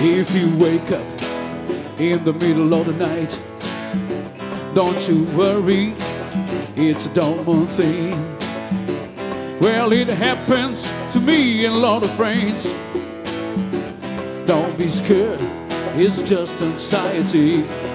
If you wake up in the middle of the night, don't you worry, it's a normal thing. Well, it happens to me and a lot of friends. Don't be scared, it's just anxiety.